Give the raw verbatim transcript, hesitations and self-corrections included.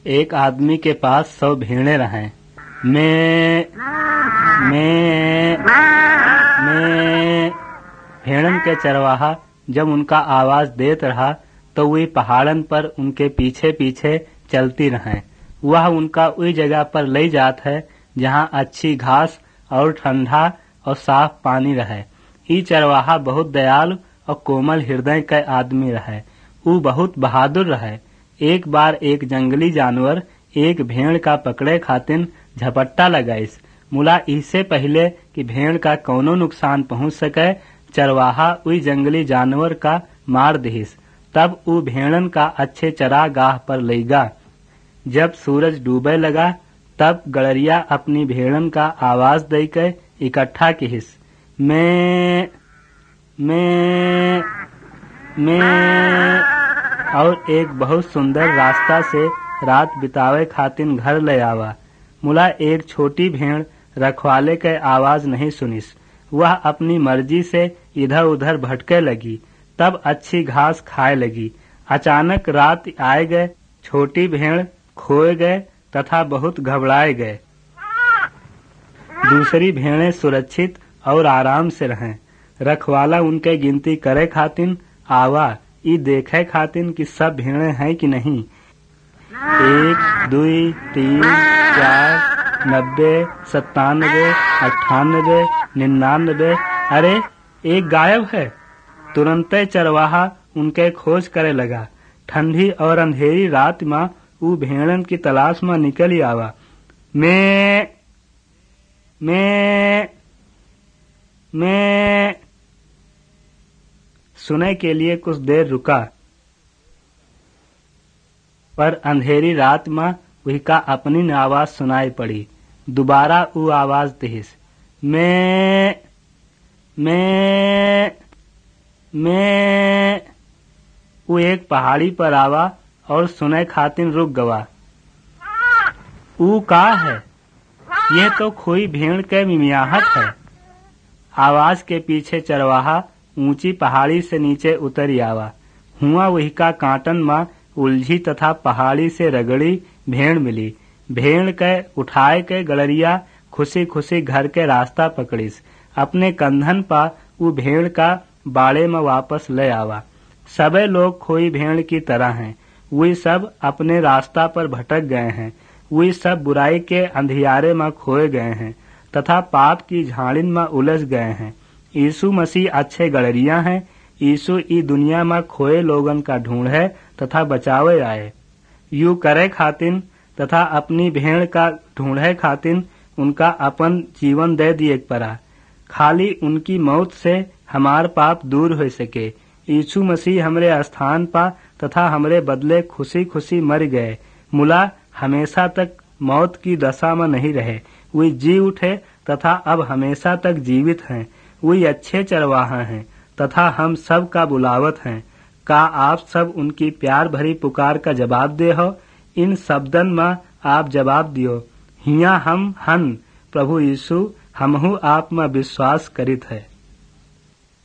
एक आदमी के पास सौ भेड़ें रहें। मैं मैं मैं भेड़न के चरवाहा जब उनका आवाज देत रहा तो वे पहाड़न पर उनके पीछे पीछे चलती रहें। वह उनका उस जगह पर ले जात है जहाँ अच्छी घास और ठंडा और साफ पानी रहे। ई चरवाहा बहुत दयालु और कोमल हृदय का आदमी रहे। वो बहुत बहादुर रहे। एक बार एक जंगली जानवर एक भेड़ का पकड़े खातिर झपट्टा लगाइस। मुला इससे पहले कि भेड़ का कौनो नुकसान पहुंच सके, चरवाहा उस जंगली जानवर का मार दिहिस। तब वो भेड़न का अच्छे चरागाह पर ले गा। जब सूरज डूबे लगा तब गड़रिया अपनी भेड़न का आवाज देकर इकट्ठा किहिस। मैं मैं मैं और एक बहुत सुंदर रास्ता से रात बितावे खातिर घर ले आवा। मुला एक छोटी भेड़ रखवाले के आवाज नहीं सुनिस। वह अपनी मर्जी से इधर उधर भटके लगी, तब अच्छी घास खाए लगी। अचानक रात आए गए, छोटी भेड़ खोए गए तथा बहुत घबराए गए। दूसरी भेड़ें सुरक्षित और आराम से रहें। रखवाला उनके गिनती करे खातिर आवा, ई देखे खातिर कि सब भेड़ें हैं कि नहीं। एक दुई तीन चार नब्बे सत्तानबे अट्ठानबे निन्यानबे, अरे एक गायब है। तुरंत चरवाहा उनके खोज करे लगा। ठंडी और अंधेरी रात में वो भेड़न की तलाश में निकली आवा। मैं मैं मैं सुने के लिए कुछ देर रुका, पर अंधेरी रात में वही का अपनी आवाज सुनाई पड़ी। दोबारा वो आवाज दिहिस। मैं मैं मैं वो एक पहाड़ी पर आवा और सुने खातिर रुक गवा। वो का है? यह तो खोई भेड़ के मिमियाहट है। आवाज के पीछे चरवाहा ऊंची पहाड़ी से नीचे उतर आवा। हुआ वही का कांटन में उलझी तथा पहाड़ी से रगड़ी भेड़ मिली। भेड़ के उठाए के गड़रिया खुशी खुशी घर के रास्ता पकड़ीस। अपने कंधन पा वो भेड़ का बाड़े में वापस ले आवा। सबे लोग खोई भेड़ की तरह हैं। वे सब अपने रास्ता पर भटक गए हैं। वे सब बुराई के अंधियारे में खोए गए हैं तथा पाप की झाड़िन में उलझ गए हैं। यीशु मसीह अच्छे गड़रिया हैं। यीशु ई दुनिया में खोए लोगन का ढूंढे तथा बचावे आए। यू करे खातिर तथा अपनी भेड़ का ढूंढे खातिर उनका अपन जीवन दे दिए पड़ा, खाली उनकी मौत से हमार पाप दूर हो सके। यीशु मसीह हमरे स्थान पा तथा हमरे बदले खुशी खुशी मर गए। मुला हमेशा तक मौत की दशा में नहीं रहे। वे जी उठे तथा अब हमेशा तक जीवित हैं। वे अच्छे चरवाहा हैं तथा हम सब का बुलावत हैं। का आप सब उनकी प्यार भरी पुकार का जवाब दे हो? इन शब्दन में आप जवाब दियो, हिया हम हन प्रभु यीशु, हमहु आप में विश्वास करित है।